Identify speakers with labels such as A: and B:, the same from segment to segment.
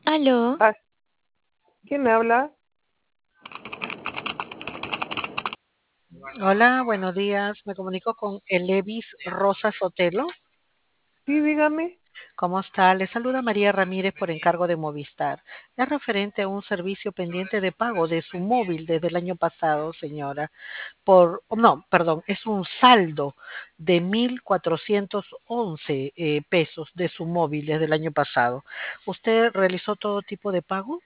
A: Aló,
B: Ah, ¿quién me habla?
C: Hola, buenos días. Me comunico con Elevis Rosa Sotelo.
B: Sí, dígame.
C: ¿Cómo está? Le saluda María Ramírez por encargo de Movistar. Es referente a un servicio pendiente de pago de su móvil desde el año pasado, señora. No, perdón, es un saldo de 1.411 pesos de su móvil desde el año pasado. ¿Usted realizó todo tipo de pago?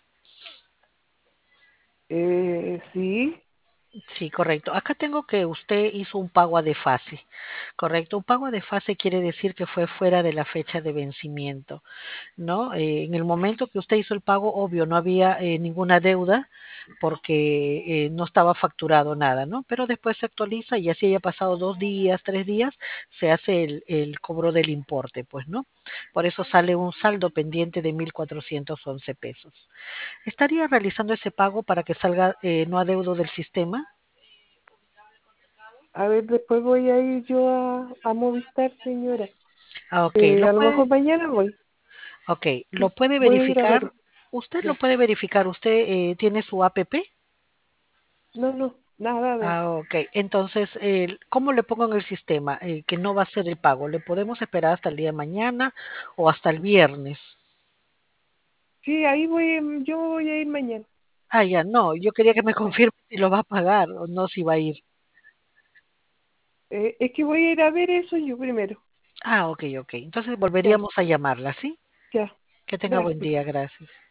B: Sí.
C: Sí, correcto. Acá tengo que usted hizo un pago a desfase, correcto. Un pago a desfase quiere decir que fue fuera de la fecha de vencimiento, ¿no? En el momento que usted hizo el pago, obvio, no había ninguna deuda porque no estaba facturado nada, ¿no? Pero después se actualiza y así haya pasado 2 días, 3 días, se hace el cobro del importe, pues, ¿no? Por eso sale un saldo pendiente de 1.411 pesos. ¿Estaría realizando ese pago para que salga no adeudo del sistema?
B: A ver, después voy a ir yo a Movistar, señora.
C: Ah, ok,
B: A lo mejor mañana voy.
C: lo puede
B: Voy a ir a
C: verificar.
B: verlo.
C: Usted lo
B: Ya.
C: puede verificar. ¿Usted tiene su APP?
B: No, no, nada de
C: Ah,
B: eso.
C: ok. Entonces, ¿cómo le pongo en el sistema? Que no va a ser el pago. ¿Le podemos esperar hasta el día de mañana o hasta el viernes?
B: Sí, ahí yo voy a ir mañana.
C: Ah, ya, no. Yo quería que me
B: Ya.
C: confirme si lo va a pagar o no, si va a ir.
B: Es que voy a ir a ver eso yo primero.
C: Ah, ok, ok. Entonces
B: Ya,
C: volveríamos a llamarla, ¿sí?
B: ya.
C: Que tenga buen
B: Gracias.
C: día. Gracias.